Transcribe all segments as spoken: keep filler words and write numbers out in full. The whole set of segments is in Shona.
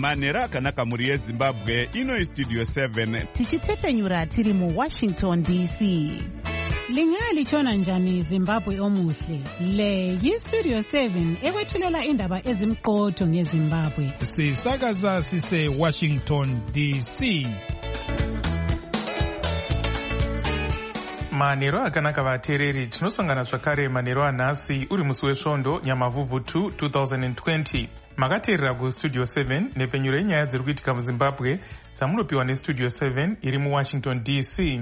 manhero akanaka mhuri yezimbabwe. Ino istudio seven tichitefenyura tiri muwashington D C. Lingalitshona njani Zimbabwe omuhle? Le yistudio seven ekwethulela indaba ezimqotho ngeZimbabwe. Sisakaza sise Washington D C. Manhero akanaka vateereri, tinosangana zvakare manhero anhasi uri musi wesvondo Nyamavhuvhu two twenty twenty. Makateerera kustudio seven nepfenyuro yenyaya dziri kuitika muZimbabwe dzamunopiwa nestudio seven iri muWashington D C.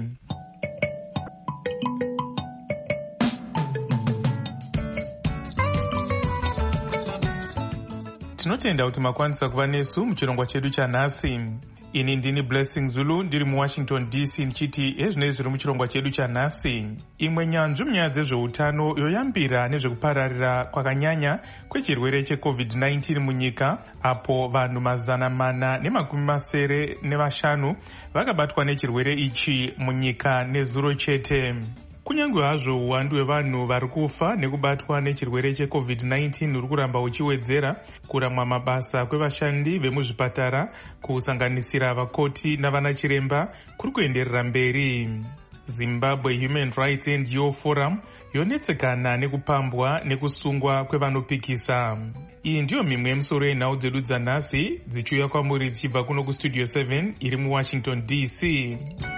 Tinotenda kuti makwanisa kuva nesu muchirongwa chedu chanhasi. Ini ndini Blessing Zulu ndiri muWashington D C ndichiti ezvinei zviri muchirongwa chedu chanhasi. Imwe nyanzvi munyaya dzezveutano yoyambira nezvekupararira kwakanyanya kwechirwere checovid nineteen munyika, apo vanhu mazana mana nemakumi masere nevashanu vakabatwa nechirwere ichi munyika nezuro chete. Kunyange hazvo uwandu hwevanhu vari kufa nekubatwa nechirwere checovid nineteen uri kuramba uchiwedzera, kuramwa mabasa kwevashandi vemuzvipatara kusanganisira vakoti navana chiremba kuri kuenderera mberi. Zimbabwe Human Rights N G O Forum yonetsekana nekupambwa nekusungwa kwevanopikisa. Iyi ndiyo mimwe yemisoro yenhau dzedu dzanhasi dzichiuya kwamuri dzichibva kuno kustudio seven iri muWashington D C.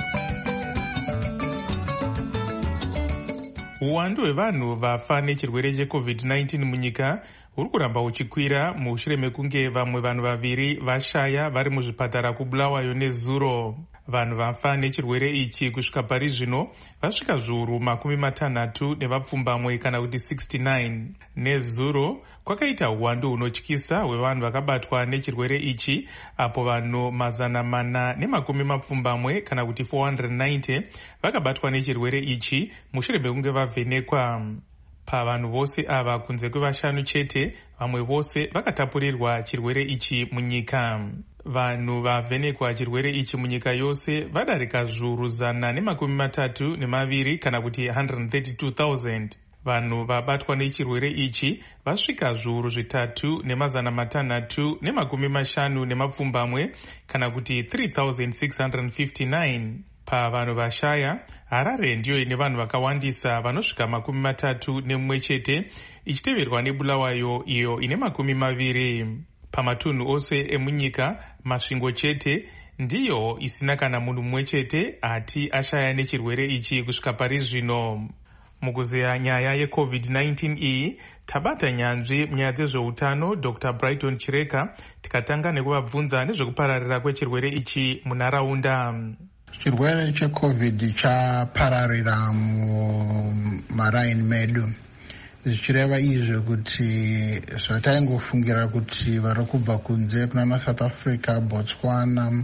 Uwandu hwevanhu vafa nechirwere checovid nineteen munyika uri kuramba uchikwira mushure mekunge vamwe vanhu vaviri vashaya vari muzvipatara kuBulawayo nezuro. Vanhu vafa nechirwere ichi kusvika pari zvino vasvika zviuru makumi matanhatu nevapfumbamwe kana kuti sixty-nine. Nezuro kwakaita uwandu hunotyisa hwevanhu vakabatwa nechirwere ichi, apo vanhu mazana mana nemakumi mapfumbamwe kana kuti four hundred ninety vakabatwa nechirwere ichi mushure mekunge vavhenekwa. Pavanhu vose ava kunze kwevashanu chete, vamwe vose vakatapurirwa chirwere ichi munyika. Vanhu vavhenekwa chirwere ichi munyika yose vadarika zviuru zana nemakumi matatu nemaviri kana kuti one hundred thirty-two thousand. Vanhu vabatwa nechirwere ichi vasvika zviuru zvitatu nemazana matanhatu nemakumi mashanu nemapfumbamwe kana kuti three thousand six hundred fifty-nine. Pavanhu vashaya, Harare ndiyo ine vanhu vakawandisa vanosvika makumi matatu nemumwe chete, ichiteverwa neBulawayo iyo ine makumi maviri. Pamatunhu ose emunyika, masvingo chete ndiyo isina kana munhu mumwe chete ati ashaya nechirwere ichi kusvika pari zvino. Mukuzeya nyaya yecovid nineteen iyi, tabata nyanzvi munyaya dzezveutano Doctor Brighton Chireka tikatanga nekuvabvunza nezvekupararira kwechirwere ichi munharaunda. Chirwere checovid chapararira mumaraini medu, zvichireva izvo kuti zvataingofungira kuti vari kubva kunze kunana South Africa, Botswana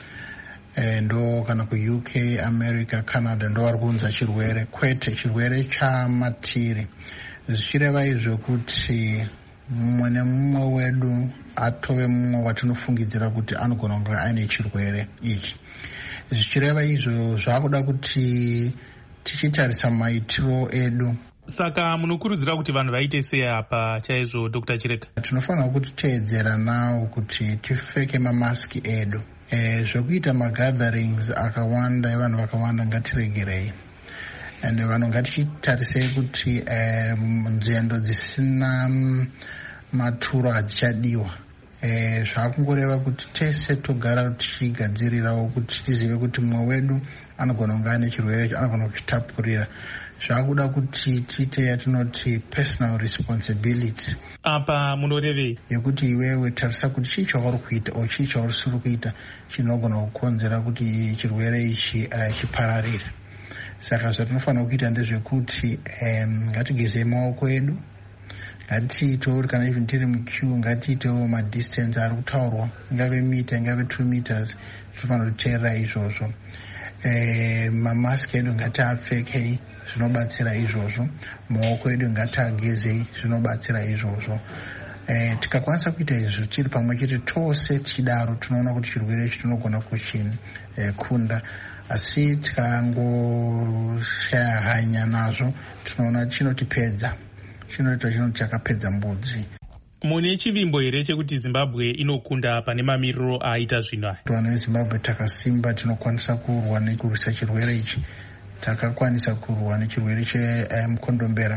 ndo kana ku U K, America, Canada ndo vari kuunza chirwere, kwete chirwere chamatiri. Zvichireva izvo kuti mumwe nemumwe wedu atove mumwe watinofungidzira kuti anogona kunge aine chirwere ichi. Zvichireva izvo zvakuda kuti tichitarisa maitiro edu. Saka munokurudzira kuti vanhu vaite sei apa chaizvo Doctor Chireka? Tinofanira kuti teedzera nawo kuti tipfeke mamaski edu. E, zvokuita magatherings akawanda evanhu vakawanda ngatiregerei. And vanhu ngatichitarisei kuti e, nzendo dzisina maturo hadzichadiwa. E, zvakungoreva kuti tese togara tichigadzirirawo kuti tizive kuti mumwe wedu anogona kunge ane chirwere anogona kuchitapurira. Zvakuda kuti tiite yatinoti personal responsibility. Apa munorevei? Yekuti iwewe tarisa kuti chii chauri kuita o chii chausiri kuita chinogona kukonzera kuti chirwere ichi uh, chipararire. Saka zvatinofanira kuita ndezvekuti um, ngatigezei maoko edu, ngatiitewo kana even tiri muqueue ngatiitewo madistance ari kutaurwa, ingave mita ingave two meters, tinofanira kuteerera izvozvo. E, mamaski edu ngatiapfekei, zvinobatsira izvozvo. Maoko edu ngatiagezei, zvinobatsira izvozvo. E, tikakwanisa kuita izvo tiri pamwe chete tose tichidaro tinoona kuti chirwere ichi tinogona kuchikunda. Asi tikangoshaya hanya nazvo tinoona chinotipedza, chinoita chinoti chakapedza mbudzi. mune chivimbo here chekuti Zimbabwe inokunda pane mamiriro aita zvino aya? Vanhu veZimbabwe takasimba, tinokwanisa kurwa nekurwisa chirwere ichi. Takakwanisa kurwa nechirwere chemukondombera.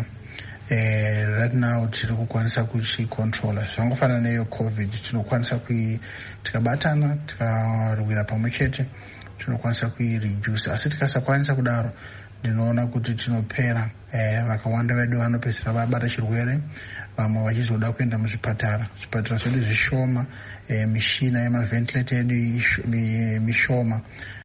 Eh, right now tiri kukwanisa kuchikontrola. Zvangofanana neyo COVID, tinokwanisa kui tikabatana tikarwira pamwe chete tinokwanisa kuireduce. Asi tikasakwanisa kudaro, ndinoona kuti tinopera. Eh, vakawanda vedu vanopedzisira vabata chirwere, vamwe vachizoda kuenda muzvipatara. Zvipatara zvedu zvishoma, eh, mishina yemavhentilator yedu mishoma.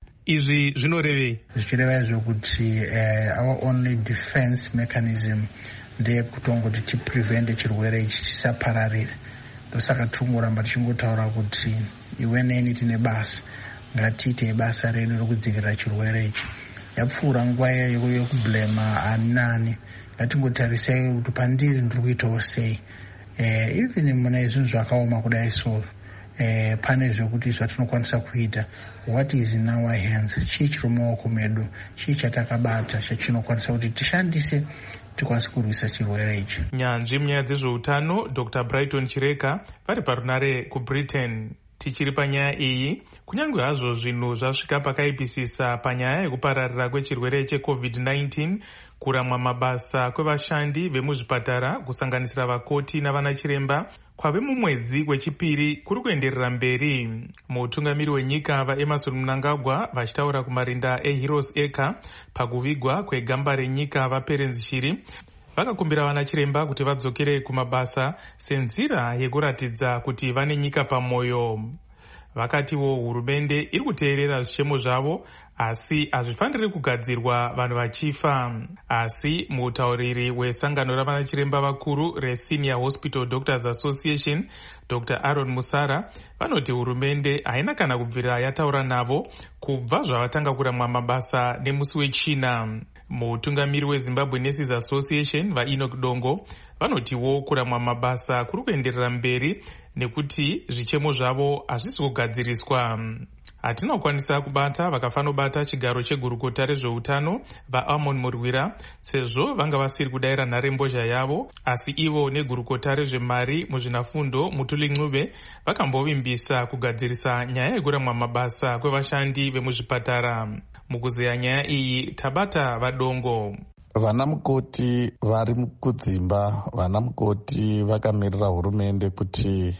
Izvi zvinorevei? Zvichireva zvokuti uh, our only defense mechanism ndeyekutongoti tiprevente chirwere ichi chisapararire. Ndosaka tingoramba tichingotaura kuti iwe neni tine basa, ngatiite basa redu rekudzivirira chirwere ichi. Yapfuura nguva yekublema ani nani, ngatingotarisai kuti pandiri ndiri kuitawo sei. Eh, even mune zvinhu zvakaoma kudai so eh, pane zvokuti zvatinokwanisa kuita. What is in our hands? Chii chiri mumaoko medu, chii chatakabata chatinokwanisa kuti tishandise tikwanise kurwisa chirwere ichi. Nyanzvi munyaya dzezveutano Doctor Brighton Chireka vari parunare kuBritain. Tichiri panyaya iyi, kunyange hazvo zvinhu zvasvika pakaipisisa panyaya yekupararira kwechirwere checovid nineteen, kuramwa mabasa kwevashandi vemuzvipatara kusanganisira vakoti navanachiremba kwave mumwedzi wechipiri kuri kuenderera mberi. Mutungamiri wenyika vaEmmerson Mnangagwa vachitaura kumarinda eHeroes Acre pakuvigwa kwegamba renyika vaPerens Shiri vakakumbira vanachiremba kuti vadzokere kumabasa senzira yekuratidza kuti vane nyika pamwoyo. Vakatiwo hurumende iri kuteerera zvichemo zvavo, asi hazvifaniri kugadzirwa vanhu vachifa. Asi mutauriri wesangano ravanachiremba vakuru reSenior Hospital Doctors Association Doctor Aaron Musara vanoti hurumende haina kana kubvira yataura navo kubva zvavatanga kuramwa mabasa nemusi wechina. Mutungamiri weZimbabwe Nurses Association vaEnoch Dongo vanotiwo kuramwa mabasa kuri kuenderera mberi nekuti zvichemo zvavo hazvisi kugadziriswa. Hatina kukwanisa kubata vakafanobata chigaro chegurukota rezveutano vaAmon Murwira sezvo vanga vasiri kudayira nharembozha yavo, asi ivo negurukota rezvemari muzvinafundo Mutuli Ncube vakambovimbisa kugadzirisa nyaya yekuramwa mabasa kwevashandi vemuzvipatara. Mukuzeya nyaya iyi tabata vaDongo. Vana mukoti vari kudzimba, vana mukoti vakamirira hurumende kuti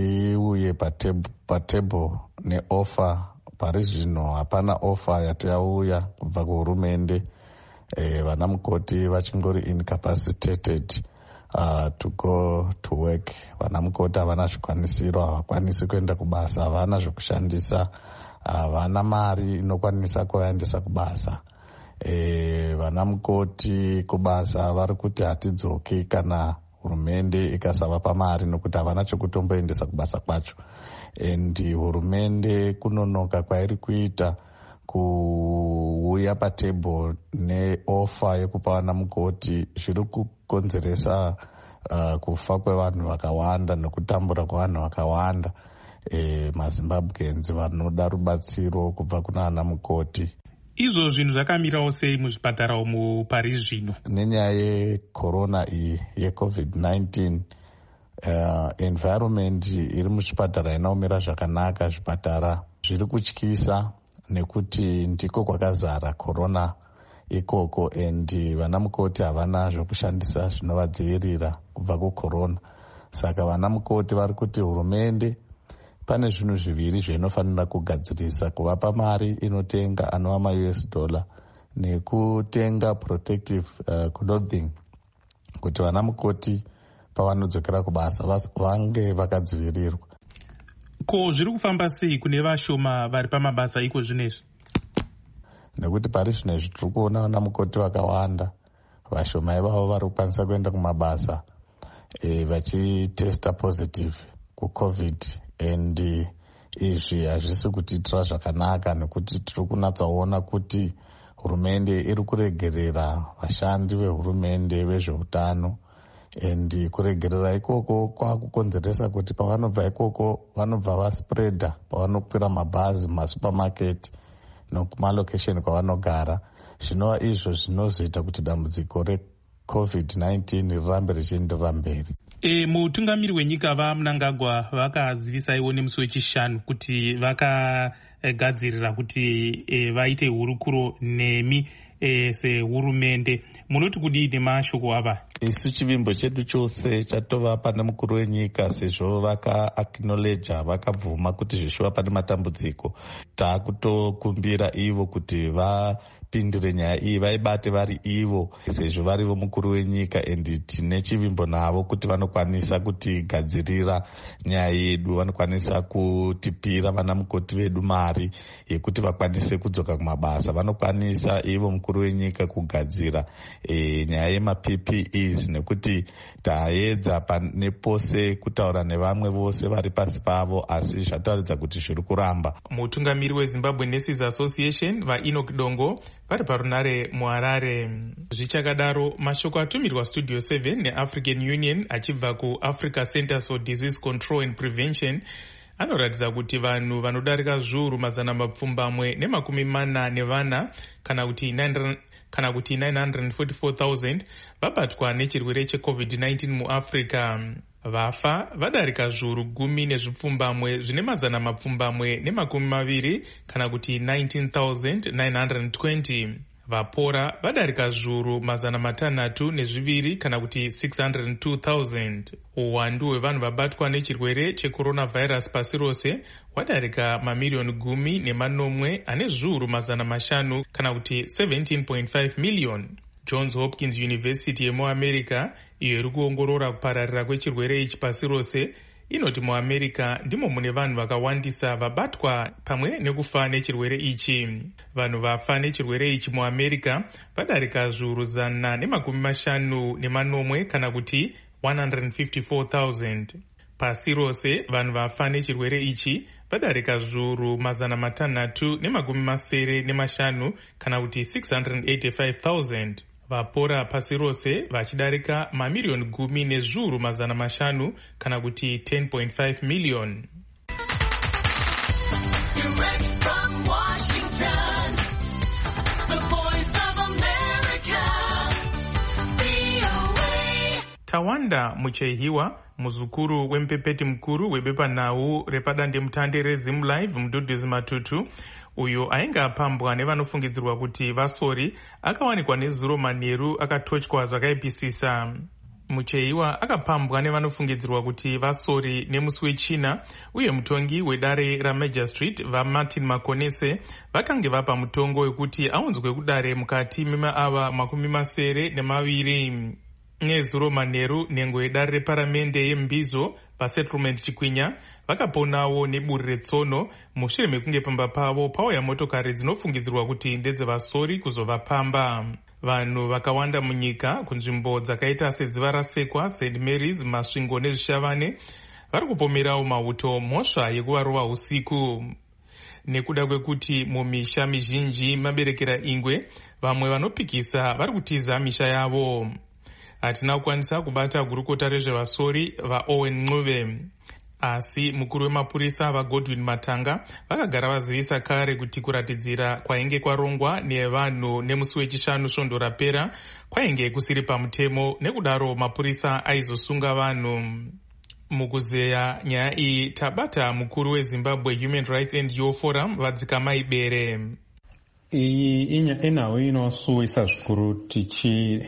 iuye patebho neofa. Pari zvino hapana ofa yati yauya kubva kuhurumende. E, vana mukoti vachingori incapacitated uh, to go to work. Vana mukoti havana zvikwanisiro, havakwanisi kuenda kubasa, havana zvokushandisa, havana mari inokwanisa kuvaendesa kubasa. E, vana mukoti kubasa vari kuti hatidzoki kana hurumende ikasavapa mari nokuti havana chokutomboendesa kubasa kwacho. And hurumende kunonoka kwairi kuita kuuya patebho neofa yekupa vana mukoti zviri kukonzeresa uh, kufa kwevanhu vakawanda nekutambura kwevanhu vakawanda. E, maZimbabweans vanoda rubatsiro kubva kuna vana mukoti. Izvo zvinhu zvakamirawo sei muzvipatara umu pari zvino? Nenyaya yecorona iyi yecovid nineteen, uh, environment iri muzvipatara inaomira zvakanaka. Zvipatara zviri kutyisa nekuti ndiko kwakazara corona ikoko, and vana mukoti havana zvokushandisa zvinovadzivirira kubva kucorona. Saka vana mukoti vari kuti hurumende pane zvinhu zviviri zvainofanira kugadzirisa: kuvapa mari inotenga anova ma-U S dollar nekutenga protective uh, clothing kuti vana mukoti pavanodzokera kubasa vange vakadzivirirwa. Ko zviri kufamba sei kune vashoma vari pamabasa iko zvinezvi? Nekuti pari zvinezvi tiri kuona vana mukoti vakawanda, vashoma ivavo vari kukwanisa kuenda kumabasa e, vachitesta positive kucovid. And uh, izvi hazvisi kutiitira zvakanaka nekuti tiri kunatsaona kuti hurumende iri kuregerera vashandi vehurumende vezveutano, and kuregerera ikoko kwakukonzeresa kuti pavanobva ikoko vanobva vaspreada pavanokwira mabhazi mumasupermarket nokumalokesheni kwavanogara. Zvinova izvo zvinozoita kuti dambudziko recovid nineteen rirambe richienderera mberi. E, mutungamiri wenyika vaMnangagwa vakazivisaiwo nemusi wechishanu kuti vakagadzirira kuti e, vaite hurukuro nemi e, sehurumende. Munoti kudii mashoko ava? Isu chivimbo chedu chose chatova pane mukuru wenyika sezvo vaka-acknowledge vakabvuma kuti zvishuva pane matambudziko. Taakutokumbira ivo kuti vapindire nyaya iyi, vaibate vari ivo sezvo varivo mukuru wenyika, and tine chivimbo navo kuti vanokwanisa kutigadzirira nyaya yedu, vanokwanisa kutipira vana mukoti vedu mari yekuti vakwanise kudzoka kumabasa, vanokwanisa ivo mukuru wenyika kugadzira e, nyaya yema-P P Es, nekuti taedza nepose kutaura nevamwe vose vari pasi pavo, asi zvataridza kuti zviri kuramba. Mutungamiri weZimbabwe Nurses Association vaEnoch Dongo vari parunare muHarare. Zvichakadaro, mashoko atumirwa Studio seven neAfrican Union achibva kuAfrica Centers for Disease Control and Prevention anoratidza kuti vanhu vanodarika zviuru mazana mapfumbamwe nemakumi mana nevana kana kuti kana kuti nine hundred forty-four thousand vabatwa nechirwere checovid nineteen muAfrica. Vafa vadarika zviuru gumi nezvipfumbamwe zvine mazana mapfumbamwe nemakumi maviri kana kuti nineteen thousand nine hundred twenty. Vapora vadarika zviuru mazana matanhatu nezviviri kana kuti six hundred two thousand. Uwandu hwevanhu vabatwa nechirwere checoronavirus pasi rose hwadarika mamiriyoni gumi nemanomwe ane zviuru mazana mashanu kana kuti seventeen point five million. Johns Hopkins University yemuAmerica, iyo iri kuongorora kupararira kwechirwere ichi pasi rose, inoti muAmerica ndimo mune vanhu vakawandisa vabatwa pamwe nekufa nechirwere ichi. Vanhu vafa nechirwere ichi muAmerica vadarika zviuru zana nemakumi mashanu nemanomwe kana kuti one hundred fifty-four thousand. Pasi rose vanhu vafa nechirwere ichi vadarika zviuru mazana matanhatu nemakumi masere nemashanu kana kuti six hundred eighty-five thousand. Vapora pasi rose vachidarika mamiriyoni gumi nezviuru mazana mashanu kana kuti ten point five million. Direct from Washington, the voice of America, V O A. Tawanda Muchehiwa, muzukuru wempepeti mkuru webepanhau repadandemutande reZimLive Mduduzi Matutu, uyo ainge apambwa nevanofungidzirwa kuti vasori, akawanikwa nezuro manheru akatotywa zvakaipisisa. Mucheiwa akapambwa nevanofungidzirwa kuti vasori nemusi wechina, uye mutongi wedare raMajor Street vaMartin Makonese vakange vapa mutongo wekuti aunzwe kudare mukati memaava makumi masere nemaviri. Nezuro manheru nhengo yedare reparamende yeMbizo pasettlement Chikwinya vakaponawo neburi retsono mushure mekunge pamba pavo pauya motokari dzinofungidzirwa kuti ndedzevasori kuzovapamba. Vanhu vakawanda munyika kunzvimbo dzakaita sedziva rasekwa, Saint Mary's, Masvingo nezvishavane vari kupomerawo mauto mhosva yekuvarova usiku. Nekuda kwekuti mumisha mizhinji maberekera ingwe, vamwe vanopikisa vari kutiza misha yavo. Hatina kukwanisa kubata gurukota rezvevasori vaOwen Ncube, asi mukuru wemapurisa vaGodwin Matanga vakagara vazivisa kare kuti kuratidzira kwainge kwarongwa nevanhu nemusi wechishanu svondo rapera kwainge kusiri pamutemo, nekudaro mapurisa aizosunga vanhu. Mukuzeya nyaya iyi tabata mukuru weZimbabwe Human Rights N G O Forum Vadzikamai Bere. Iyi inawo inosuwisa zvikuru tichi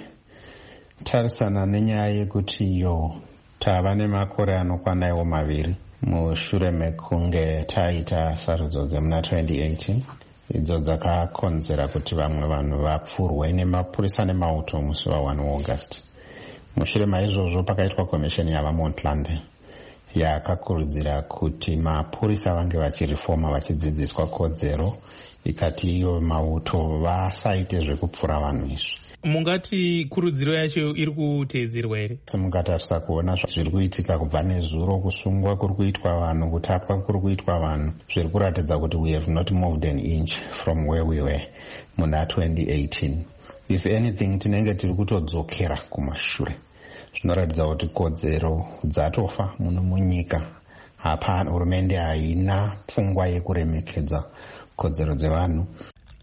tarisana nenyaya yekuti iyo tava nemakore anokwanaiwo maviri mushure mekunge taita sarudzo dzemuna twenty eighteen idzo dzakakonzera kuti vamwe vanhu vapfurwe nemapurisa nemauto musi wa one August. Mushure maizvozvo pakaitwa komisheni yavaMontland yakakurudzira kuti mapurisa vange vachirifoma vachidzidziswa kodzero, ikati iyo mauto vasaite zvekupfura vanhu izvi. Mungati kurudziro yacho iri kuteedzerwa here? Mungatarisa kuona zviri kuitika kubva nezuro, kusungwa kuri kuitwa vanhu, kutapwa kuri kuitwa vanhu, zviri kuratidza kuti we have not moved an inch from where we were muna twenty eighteen. If anything, tinenge tiri kutodzokera kumashure. Zvinoratidza kuti kodzero dzatofa muno munyika. Hapana, hurumende haina pfungwa yekuremekedza kodzero dzevanhu.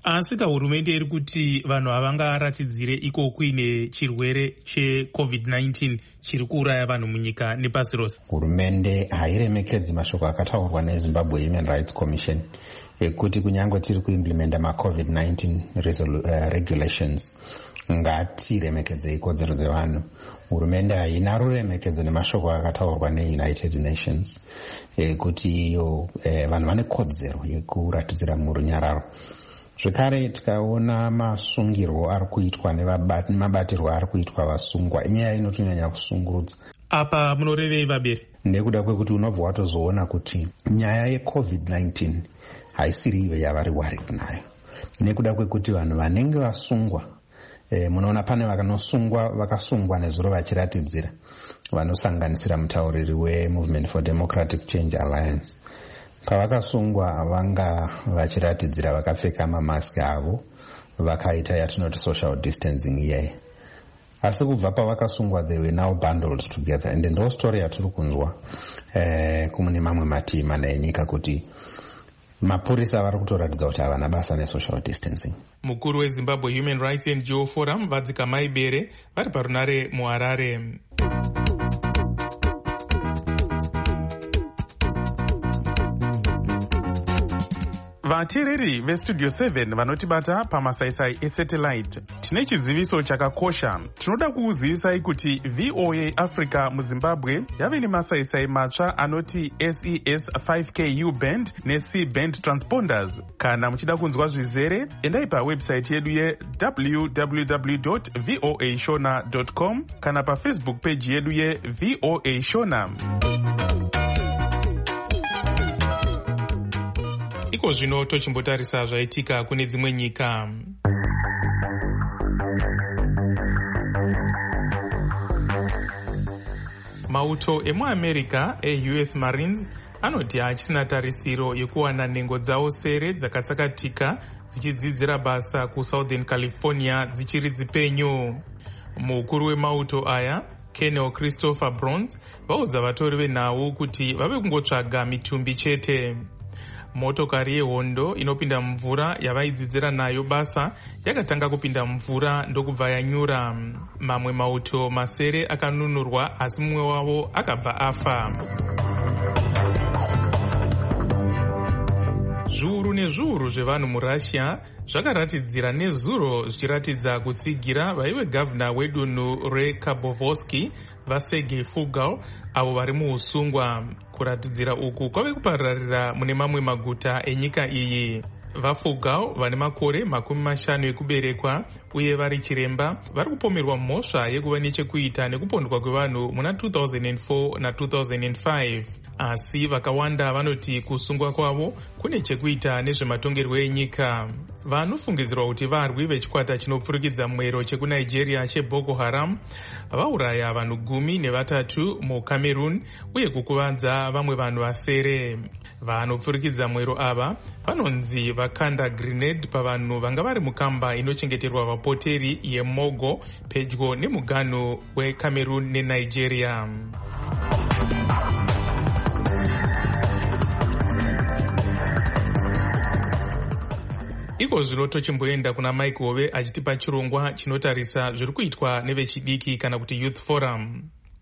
asi hurumende iri kuti vanhu havangaratidzire iko kuine chirwere checovid nineteen chiri kuuraya vanhu munyika nepasi rose. Hurumende hairemekedzi mashoko akataurwa neZimbabwe Human Rights Commission ekuti kunyange tiri kuimplementa macovid nineteen uh, regulations ngatiremekedze kodzero dzevanhu. Hurumende haina ruremekedzo nemashoko akataurwa neUnited Nations ekuti iyo eh, vanhu vane kodzero yekuratidzira murunyararo. Zvekare tikaona masungirwo ari kuitwa nemabatirwo ari kuitwa vasungwa, inyaya inotonyanya kusungurudza. Apa munorevei vabere? Nekuda kwekuti unobva watozoona kuti nyaya yecovid nineteen haisiri iyo yavari worried nayo, nekuda kwekuti vanhu vanenge vasungwa e, munoona pane vakanosungwa vakasungwa nezuro vachiratidzira, vanosanganisira mutauriri weMovement for Democratic Change Alliance. Pavakasungwa vanga vachiratidzira vakapfeka mamaski avo, vakaita yatinoti social distancing iyeyi. Asi kubva pavakasungwa they were now bundled together, and ndo story yatiri kunzwa eh, kumune mamwe mativi mana enyika kuti mapurisa vari kutoratidza kuti havana basa nesocial distancing. Mukuru weZimbabwe Human Rights N G O Forum Vadzika Maibere vari parunare muHarare. Vateereri vestudio seven vanotibata pamasaisai esatellite, tine chiziviso chakakosha. Tinoda kukuzivisai kuti V O A Africa muZimbabwe yave nemasaisai matsva anoti S E S five K U band neC band transponders. Kana muchida kunzwa zvizere, endai pawebsite yedu ye w w w dot v o a shona dot com kana pafacebook page yedu ye V O A Shona. Iko zvino tochimbotarisa zvaitika kune dzimwe nyika. Mauto emuAmerica e-U S Marines anoti hachisina tarisiro yekuwana nhengo dzavo sere dzakatsakatika dzichidzidzira basa kuSouthern California dzichiri dzipenyu. Mukuru wemauto aya Colonel Christopher Bronze vaudza vatori venhau kuti vave kungotsvaga mitumbi chete. Motokari yehondo inopinda mvura yavaidzidzira nayo basa yakatanga kupinda mvura ndokubva yanyura. Mamwe mauto masere akanunurwa asi mumwe wavo akabva afa. Zviuru nezviuru zvevanhu muRussia zvakaratidzira nezuro zvichiratidza kutsigira vaive gavhuna wedunhu reKhabovsky vaSergei Fugel avo vari muusungwa. Kuratidzira uku kwave kupararira mune mamwe maguta enyika iyi. VaFugel vane makore makumi mashanu ekuberekwa uye vari chiremba vari kupomerwa mhosva yekuva nechekuita nekupondwa kwevanhu muna two thousand four na two thousand five. Asi vakawanda vanoti kusungwa kwavo kune chekuita nezvematongerwo enyika. Vanofungidzirwa kuti varwi vechikwata chinopfurikidza mwero chekuNigeria cheBoko Haram vauraya vanhu gumi nevatatu muCameroon uye kukuvadza vamwe vanhu vasere. Vanopfurikidza mwero ava vanonzi vakanda grenade pavanhu vanga vari mukamba inochengeterwa vapoteri yeMogo pedyo nemuganhu weCameroon neNigeria. Iko zvino tochimboenda kuna Mike Hove achitipa chirongwa chinotarisa zviri kuitwa nevechidiki kana kuti Youth Forum.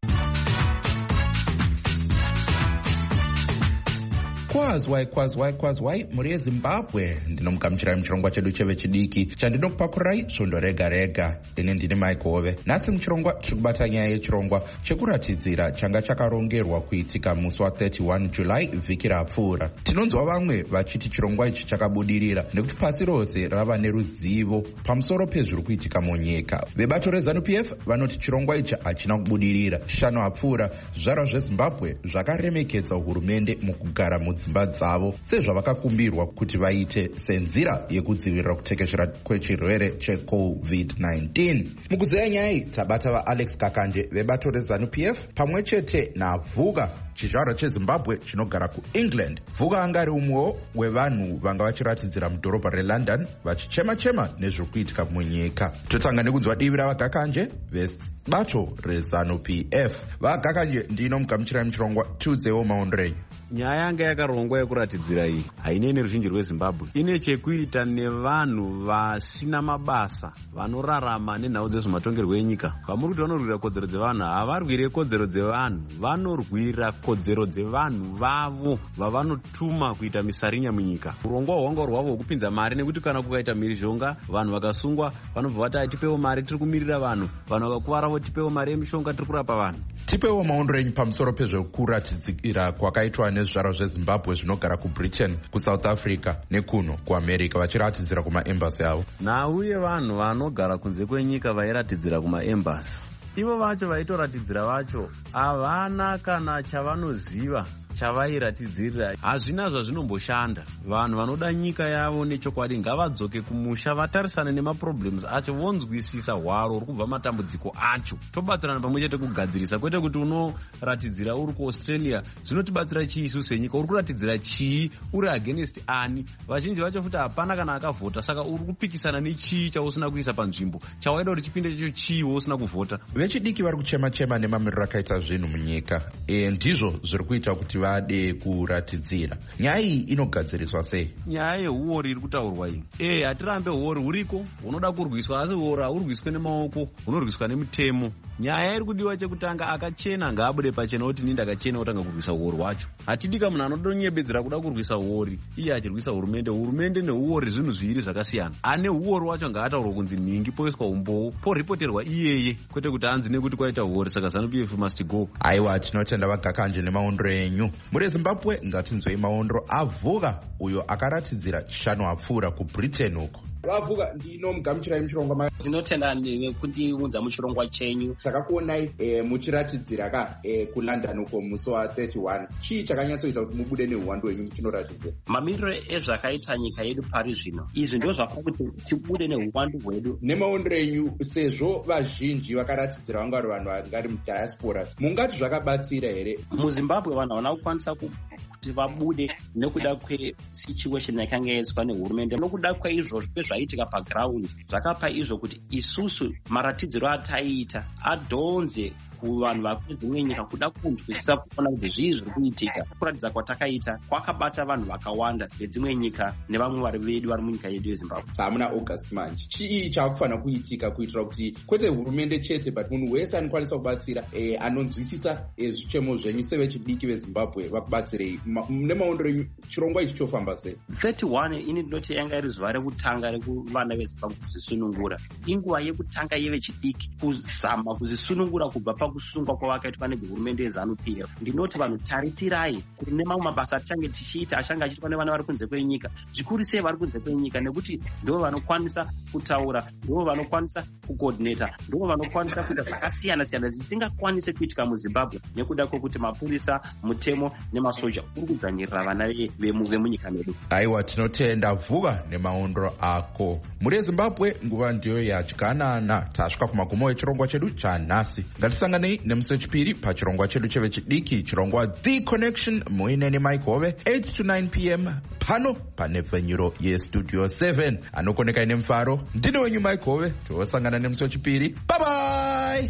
Kwazwai kwazwai kwazwai muri yeZimbabwe, ndinomugamuchirai muchirongwa chedu chevechidiki chandinokupakurirai svondo rega rega. Ini ndini Mike Hove. Nhasi muchirongwa tiri kubata nyaya yechirongwa chekuratidzira changa chakarongerwa kuitika musi wa31 July vhiki rapfuura. Tinonzwa vamwe vachiti chirongwa ichi chakabudirira nekuti pasi rose rava neruzivo pamusoro pezviri kuitika munyika. Vebato reZANU-P F vanoti chirongwa ichi hachina kubudirira. Shano hapfuura zvizvarwa zveZimbabwe zvakaremekedza hurumende mukugara mudzi dzimba dzavo sezvavakakumbirwa kuti vaite senzira yekudzivirira kutekeshera kwechirwere checovid nineteen. Mukuzeya nyaya tabata vaAlex Kakanje vebato reZANU-P F pamwe chete naVuka chizvarwa cheZimbabwe chinogara kuEngland. Vuka anga ari umwewo wevanhu vanga vachiratidzira mudhorobha reLondon vachichema-chema nezviri kuitika munyika. Totanga nekunzwa divi ravaGakanje vebato reZANU-P F. VaGakanje ndinomugamuchirai muchirongwa, tiudzewo maonero enyu. nyaya yanga yakarongwa yekuratidzira iyi haine neruzhinji rwezimbabwe, ine chekuita nevanhu vasina mabasa vanorarama nenhau dzezvematongerwo enyika. Vamuri kuti vanorwira kodzero dzevanhu, havarwire kodzero dzevanhu, vanorwira kodzero dzevanhu vavo vavanotuma kuita misarinya munyika. Urongwa hwanga hwavo hwekupinza mari, nekuti kana kukaita mhirizhonga vanhu vakasungwa vanobva vati tipewo mari tiri kumirira vanhu, vanhu vakakuvarawo tipewo mari yemishonga tiri kurapa vanhu. Tipewo maondro enyu pamusoro pezvekuratidzira kwakaitwa nezvizvarwa zvezimbabwe zvinogara kubritain, kusouth africa nekuno kuamerica vachiratidzira kumaembasi avo. Nhau yevanhu vanogara kunze kwenyika vairatidzira kumaembasi, ivo vacho vaitoratidzira vacho havana kana chavanoziva chavairatidzirira. Hazvina zvazvinomboshanda. Vanhu vanoda nyika yavo nechokwadi ngavadzoke kumusha vatarisane nemaproblems acho, vonzwisisa hwaro uri kubva matambudziko acho, tobatsirana pamwe chete kugadzirisa, kwete kuti unoratidzira uri kuaustralia zvinotibatsira chii isu senyika, uri kuratidzira chii, uri against ani. Vazhinji vacho futi hapana kana akavhota, saka uri kupikisana nechii chausina kuisa panzvimbo, chawaida kuti chipinde chacho chii wousina kuvhota. Vechidiki vari kuchema-chema nemamiriro akaita zvinhu munyika, e, ndizvo zviri kuita kuti vade kuratidzira. Nyaya iyi inogadziriswa sei? Nyaya yehuori iri kutaurwa iyi, e hatirambe huori huriko hunoda kurwiswa, asi huori haurwiswe nemaoko, hunorwiswa nemutemo. Nyaya iri kudiwa chekutanga, akachena ngaabude pachena kuti nini ndakachena otanga kurwisa huori hwacho. Hatidika munhu anodonyebedzera kuda kurwisa huori iye achirwisa hurumende. Hurumende nehuori zvinhu zviviri zvakasiyana. Ane huori hwacho ngaataurwa kunzi ningi poiswa umbowo poripoterwa iyeye, kwete kuti anzi nekuti kwaita huori saka ZANU-P F must go. Aiwa, tinotenda vagakanje nemaondro enyu. Muri Zimbabwe ngatinzwei maondro avhuga uyo akaratidzira chishanu apfuura kubritain uko. Vavuga ndinomugamuchirai muchirongwa. Ndinotenda nekundiunza muchirongwa chenyu. Takakuonai e, muchiratidzira ka e, kuLondon uko musi wa thirty-one. Chii chakanyatsoita kuti mubude neuwandu hwenyu muchinoratidzira? Mamiriro ezvakaita nyika yedu pari zvino, izvi ndio zvakaita kuti tibude neuwandu hwedu. Nemaondro enyu, sezvo vazhinji vakaratidzira vanga vari vanhu vangari mudiaspora, mungati zvakabatsira here? MuZimbabwe vanhu havana kukwanisa kuti vabude nekuda kwesituation yakanga yaiswa nehurumende, nokuda kwaizvozvo zvaitika paground zvakapa izvo kuti isusu maratidziro ataiita adhonze kuvanhu vakuzvimwe nyika kuda kunzwisisa kuona kuti zvii zviri kuitika. Kuratidza kwatakaita kwakabata vanhu vakawanda vedzimwe nyika nevamwe vari vedu vari munyika yedu yeZimbabwe. Samuna August manje, chii chakufanira kuitika kuitira kuti kwete hurumende chete but munhu wese anokwanisa kubatsira e, anonzwisisa e, zvichemo zvenyu sevechidiki veZimbabwe vakubatsirei? Nemaondro enyu chirongwa ichi chofamba sei? thirty-one ini ndinoti yanga iri zuva rekutanga rekuvana veZimbabwe kuzisunungura, inguva yekutanga yevechidiki kuzama kuzisunungura kubva pakusungwa kwavakaitwa nehurumende yeZANU-P F. Ndinoti vanhu tarisirai kuti nemamwe mabasa achange tichiita achange achiitwa nevana vari kunze kwenyika, zvikuru sei vari kunze kwenyika, nekuti ndivo vanokwanisa kutaura, ndivo vanokwanisa kucoordinata, ndivo vanokwanisa kuita zvakasiyana siyana zvisingakwanise kuitika muZimbabwe nekuda kwokuti mapurisa, mutemo nemasoja uri kudzvanyirira vana vemunyika medu. Aiwa, tinotenda Vuga nemaondro ako. Muri Zimbabwe nguva ndiyo yadyanana. Tasvika kumagumo echirongwa chedu chanhasi. Ngatisanganei nemusi wechipiri pachirongwa chedu chevechidiki, chirongwa The Connection, muine neMike Hove, eight to nine p m pano panepfenyuro yestudio seven. Anokonekai nemufaro, ndine wenyu Mike Hove. Tosangana nemusi wechipiri. Bye bye.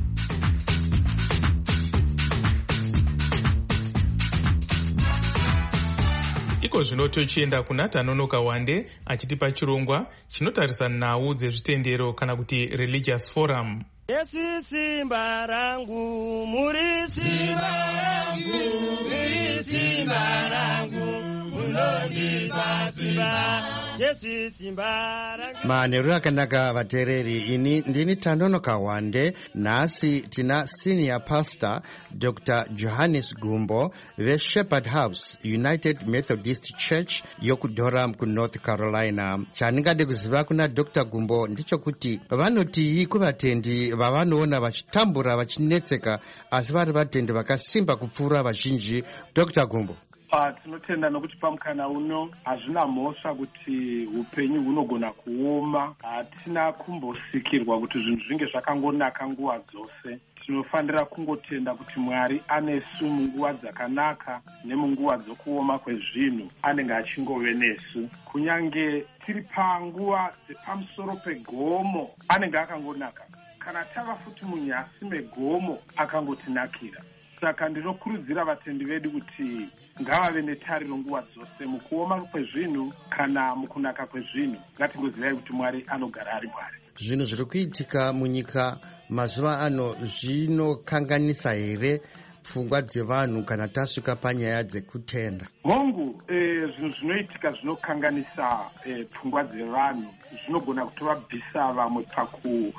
Iko zvino tochienda kuna Tanonoka Wande achitipa chirongwa chinotarisa nhau dzezvitendero kana kuti religious forum. Yesu simba rangu, muri simba rangu, muri simba rangu, munondipa simba. Yesu simba rangu. Manheru akanaka vateereri, ini ndini Tanonoka Wande. Nhasi tina senior pastor Doctor Johannes Gumbo veShepherd House United Methodist Church yokuDurham kuNorth Carolina. Chandingade kuziva kuna Doctor Gumbo ndichokuti vanoti kuvatendi vavanoona vachitambura vachinetseka asi vari vatendi vakasimba kupfuura vazhinji. Doctor Gumbo. Ah, tinotenda nokuti pamukana uno hazvina mhosva kuti upenyu hunogona kuoma. Hatina kumbosikirwa kuti zvinhu zvinge zvakangonaka nguva dzose. Tinofanira kungotenda kuti Mwari anesu munguva dzakanaka nemunguva dzokuoma kwezvinhu anenge achingove nesu. Kunyange tiri panguva dzepamusoro pegomo anenge akangonaka. Kana tava futi munyasi megomo akangotinakira. saka ndinokurudzira vatendi vedu kuti ngavave netariro nguva dzose mukuoma kwezvinhu kana mukunaka kwezvinhu. Ngatingozivai kuti Mwari anogara ari Mwari. Zvinhu zviri kuitika munyika mazuva ano zvinokanganisa here pfungwa dzevanhu kana tasvika panyaya dzekutenda? Hongu, eh, zvinhu zvinoitika zvinokanganisa eh, pfungwa dzevanhu, zvinogona kutovabvisa vamwe paku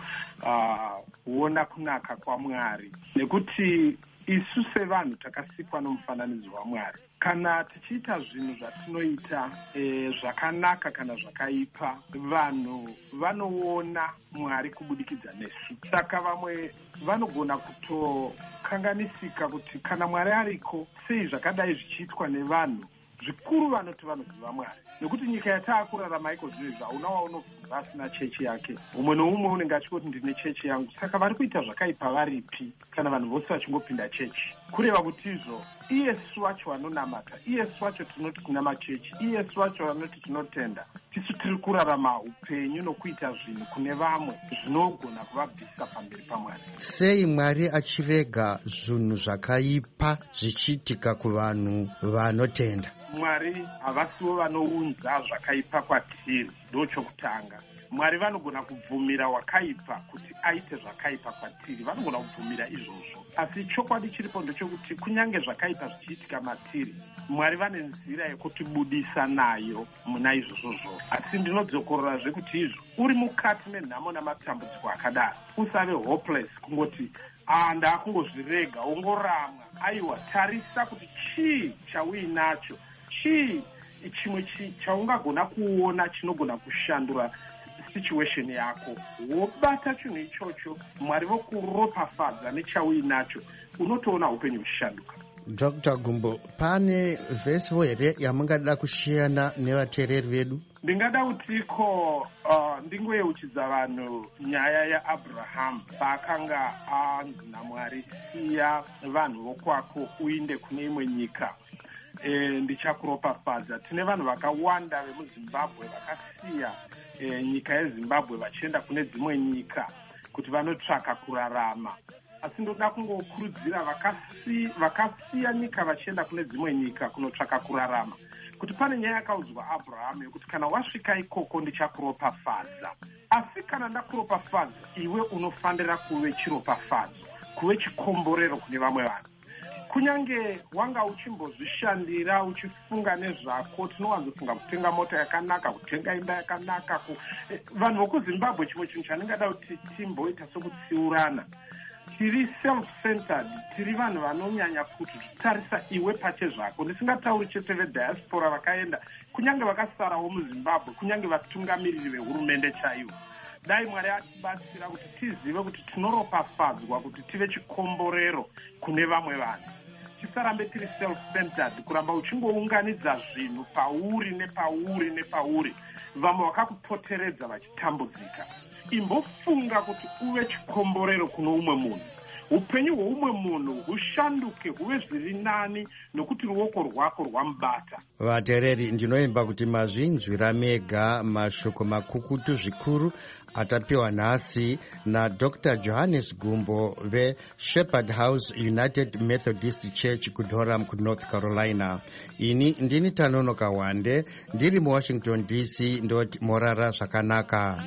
uh, kuona kunaka kwaMwari, nekuti isu sevanhu takasikwa nomufananidzo waMwari. Kana tichiita zvinhu zvatinoita e, zvakanaka kana zvakaipa, vanhu vanoona Mwari kubudikidza nesu. Saka vamwe vanogona kutokanganisika kuti kana Mwari ariko, sei zvakadai zvichiitwa nevanhu, zvikuru vanoti vanoziva Mwari. Nekuti nyika yataakurarama iko zvinhu zvauna waunobva asina chechi yake. Umwe noumwe unenge achingoti ndine chechi yangu. Saka vari kuita zvakaipa varipi kana vanhu vose vachingopinda chechi? Kureva kuti izvo iyesu wacho vanonamata, iyesu wacho tinoti kuna machechi, iyesu wacho vanoti tinotenda, tisu tiri kurarama upenyu nokuita zvinhu kune vamwe zvinogona kuvabvisa pamberi paMwari. Sei Mwari achirega zvinhu zvakaipa zvichiitika kuvanhu vanotenda? Mwari havasiwo vanounza zvakaipa kwatiri, ndochokutanga. Mwari vanogona kubvumira wakaipa kuti aite zvakaipa kwatiri, vanogona kubvumira izvozvo. Asi chokwadi chiripo ndechokuti kunyange zvakaipa zvichiitika matiri, Mwari vane nzira yekutibudisa nayo muna izvozvo. Asi ndinodzokorora kuti izvo uri mukati menhamo namatambudziko akadaro, usave hopeless kungoti ah ndakungozvirega, ungoramwa. Aiwa, tarisa kuti chii chauinacho, chii chimwe chaungagona kuona chinogona kushandura situation yako, wobata chinhu ichocho, Mwari vokuropafadza nechauinacho, unotoona upenyu uchishanduka. Doctor Gumbo, pane vhesiwo here yamungada kushiyana nevateereri vedu? Ndingada kutiko uh, ndingoyeuchidza vanhu nyaya yaAbraham paakanga anzi naMwari, siya vanhu vokwako uinde kune imwe nyika, e, ndichakuropafadza. Tine vanhu vakawanda vemuZimbabwe vakasiya e, nyika yeZimbabwe vachienda kune dzimwe nyika kuti vanotsvaka kurarama. Asi ndoda kungokurudzira vakasi, vakasiya nyika vachienda kune dzimwe nyika kunotsvaka kurarama, kuti pane nyaya yakaudzwa Abraham yokuti kana wasvika ikoko ndichakuropafadza. Asi kana ndakuropafadza, iwe unofanira kuve chiropafadzo, kuve chikomborero kune vamwe vanhu. Kunyange wanga uchimbozvishandira uchifunga nezvako, tinowanzofunga kutenga mota yakanaka, kutenga imba yakanaka. Ku... Eh, vanhu vokuZimbabwe chimwe chinhu chandingada kuti timboita sokutsiurana. Tiri self-centered, tiri vanhu vanonyanya kuti tarisa iwe pache zvako. Ndisingatauri chete vediaspora vakaenda, kunyange vakasarawo muZimbabwe, kunyange vatungamiriri vehurumende chaivo. Dai Mwari atibatsira kuti tizive kuti tinoropafadzwa, kuti tive chikomborero kune vamwe vanhu. Tisarambe tiri self-centered, kuramba uchingounganidza zvinhu pauri nepauri nepauri, vamwe vakakupoteredza vachitambudzika. Imbofunga kuti uve chikomborero kuno umwe munhu. Upenyu hwoumwe munhu hushanduke huve zviri nani nokuti ruoko rwako rwamubata. Vateereri, ndinoimba kuti mazvinzwira mega mashoko makukutu zvikuru atapiwa nhasi naDr Johannes Gumbo veShepherd House United Methodist Church kuDurham kuNorth Carolina. Ini ndini Tanonoka Wande, ndiri muWashington D C, ndoti morara zvakanaka.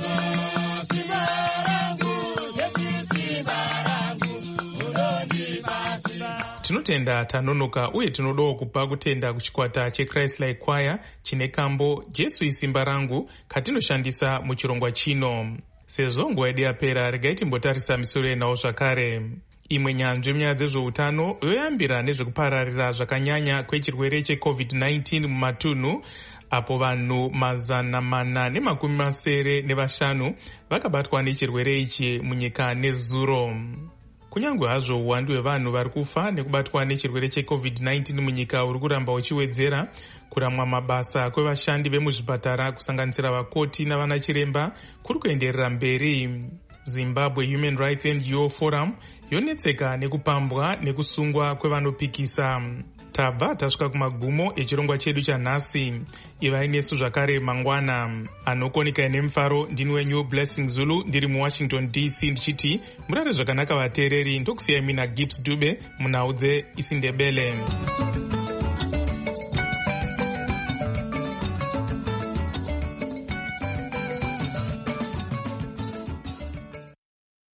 Tinotenda Tanonoka uye tinodawo kupa kutenda kuchikwata cheChrist-like Choir chine kambo Jesu isimba rangu katinoshandisa muchirongwa chino. Sezvo nguva yedu yapera, regai timbotarisa misoro yenawo zvakare. Imwe nyanzvi munyaya dzezveutano yoyambira nezvekupararira zvakanyanya kwechirwere checovid nineteen mumatunhu, apo vanhu mazana mana nemakumi masere nevashanu vakabatwa nechirwere ichi munyika nezuro. Kunyange hazvo uwandu hwevanhu vari kufa nekubatwa nechirwere checovid nineteen munyika uri kuramba uchiwedzera, kuramwa mabasa kwevashandi vemuzvipatara kusanganisira vakoti navana chiremba kuri kuenderera mberi. Zimbabwe Human Rights N G O Forum yonetseka nekupambwa nekusungwa kwevanopikisa. tabva tasvika kumagumo echirongwa chedu chanhasi. Ivai nesu zvakare mangwana. Anokonika nemufaro ndini wenyu Blessing Zulu ndiri muWashington D C ndichiti murare zvakanaka vateereri. Ndokusiyai mina Gibbs Dube munhau dzeIsindebele.